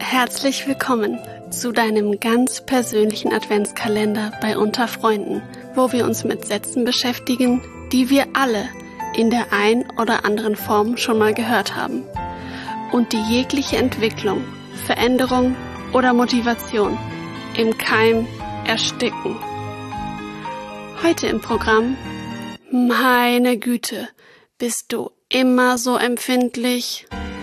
Herzlich willkommen zu deinem ganz persönlichen Adventskalender bei Unter Freunden, wo wir uns mit Sätzen beschäftigen, die wir alle in der ein oder anderen Form schon mal gehört haben und die jegliche Entwicklung, Veränderung oder Motivation im Keim ersticken. Heute im Programm: Meine Güte, bist du immer so empfindlich?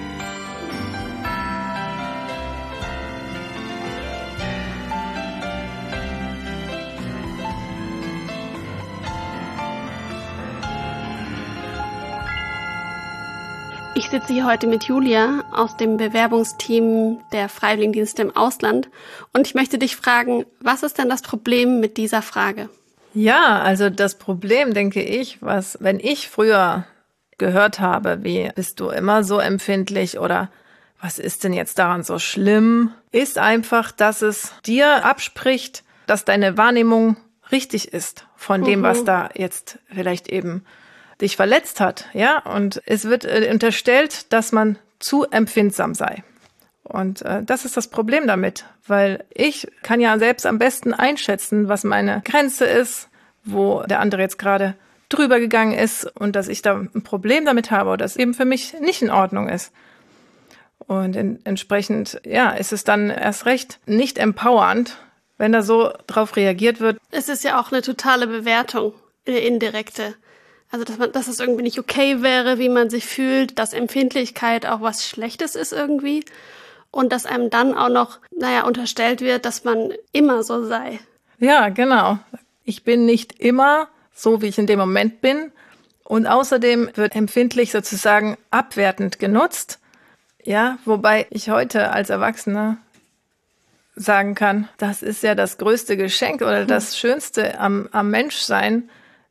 Ich sitze hier heute mit Julia aus dem Bewerbungsteam der Freiwilligendienste im Ausland und ich möchte dich fragen, was ist denn das Problem mit dieser Frage? Ja, also das Problem, denke ich, wenn ich früher gehört habe, wie bist du immer so empfindlich oder was ist denn jetzt daran so schlimm, ist einfach, dass es dir abspricht, dass deine Wahrnehmung richtig ist von dem, was da jetzt vielleicht eben dich verletzt hat, ja, und es wird unterstellt, dass man zu empfindsam sei. Und das ist das Problem damit, weil ich kann ja selbst am besten einschätzen, was meine Grenze ist, wo der andere jetzt gerade drüber gegangen ist und dass ich da ein Problem damit habe oder dass eben für mich nicht in Ordnung ist. Und entsprechend, ja, ist es dann erst recht nicht empowernd, wenn da so drauf reagiert wird. Es ist ja auch eine totale Bewertung, eine indirekte. Also, dass es irgendwie nicht okay wäre, wie man sich fühlt, dass Empfindlichkeit auch was Schlechtes ist irgendwie und dass einem dann auch noch, unterstellt wird, dass man immer so sei. Ja, genau. Ich bin nicht immer so, wie ich in dem Moment bin und außerdem wird empfindlich sozusagen abwertend genutzt. Ja, wobei ich heute als Erwachsene sagen kann, das ist ja das größte Geschenk oder das Schönste am Menschsein,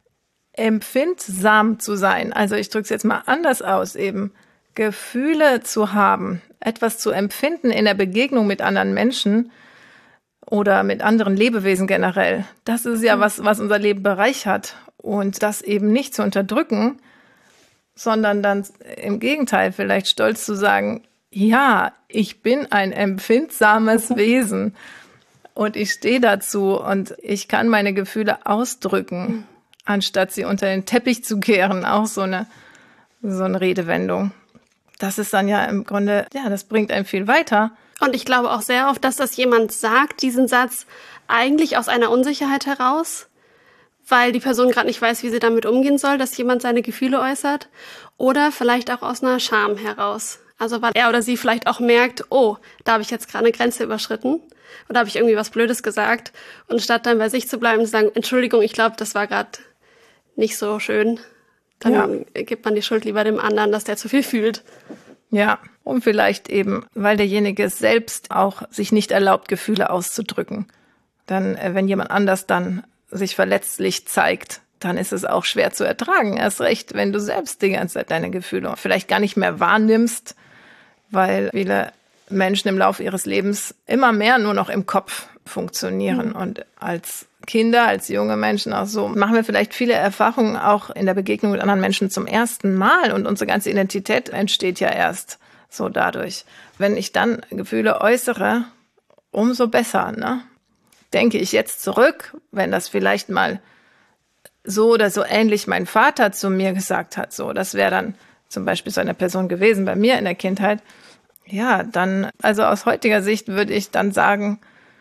empfindsam zu sein. Also ich drücke es jetzt mal anders aus, eben Gefühle zu haben, etwas zu empfinden in der Begegnung mit anderen Menschen oder mit anderen Lebewesen generell. Das ist ja was unser Leben bereichert. Und das eben nicht zu unterdrücken, sondern dann im Gegenteil vielleicht stolz zu sagen, ja, ich bin ein empfindsames Wesen und ich stehe dazu und ich kann meine Gefühle ausdrücken, anstatt sie unter den Teppich zu kehren. Auch so eine Redewendung. Das ist dann ja im Grunde, ja, das bringt einen viel weiter. Und ich glaube auch sehr oft, dass das jemand sagt, diesen Satz, eigentlich aus einer Unsicherheit heraus, weil die Person gerade nicht weiß, wie sie damit umgehen soll, dass jemand seine Gefühle äußert. Oder vielleicht auch aus einer Scham heraus. Also weil er oder sie vielleicht auch merkt, oh, da habe ich jetzt gerade eine Grenze überschritten. Oder habe ich irgendwie was Blödes gesagt. Und statt dann bei sich zu bleiben und zu sagen, Entschuldigung, ich glaube, das war gerade nicht so schön, dann gibt man die Schuld lieber dem anderen, dass der zu viel fühlt. Ja, und vielleicht eben, weil derjenige selbst auch sich nicht erlaubt, Gefühle auszudrücken. Dann, wenn jemand anders dann sich verletzlich zeigt, dann ist es auch schwer zu ertragen. Erst recht, wenn du selbst die ganze Zeit deine Gefühle vielleicht gar nicht mehr wahrnimmst, weil viele Menschen im Laufe ihres Lebens immer mehr nur noch im Kopf funktionieren. Und als Kinder, als junge Menschen auch so, machen wir vielleicht viele Erfahrungen auch in der Begegnung mit anderen Menschen zum ersten Mal. Und unsere ganze Identität entsteht ja erst so dadurch. Wenn ich dann Gefühle äußere, umso besser, ne? Denke ich jetzt zurück, wenn das vielleicht mal so oder so ähnlich mein Vater zu mir gesagt hat, so, das wäre dann zum Beispiel so eine Person gewesen bei mir in der Kindheit, ja, dann, also aus heutiger Sicht würde ich dann sagen,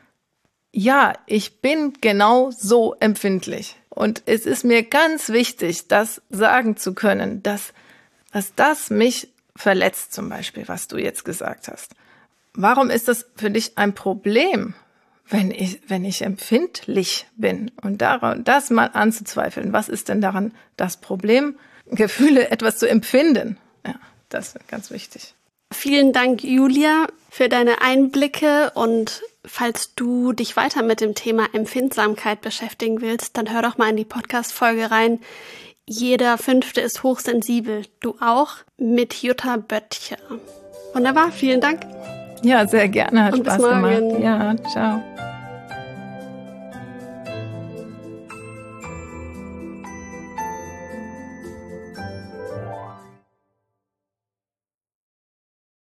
ja, ich bin genau so empfindlich. Und es ist mir ganz wichtig, das sagen zu können, dass das mich verletzt, zum Beispiel, was du jetzt gesagt hast. Warum ist das für dich ein Problem, wenn ich empfindlich bin? Und das mal anzuzweifeln. Was ist denn daran das Problem, Gefühle etwas zu empfinden? Ja, das ist ganz wichtig. Vielen Dank, Julia, für deine Einblicke und falls du dich weiter mit dem Thema Empfindsamkeit beschäftigen willst, dann hör doch mal in die Podcast-Folge rein. Jeder Fünfte ist hochsensibel. Du auch? Mit Jutta Böttcher. Wunderbar, vielen Dank. Ja, sehr gerne. Hat und Spaß bis morgen. gemacht. Ja, ciao.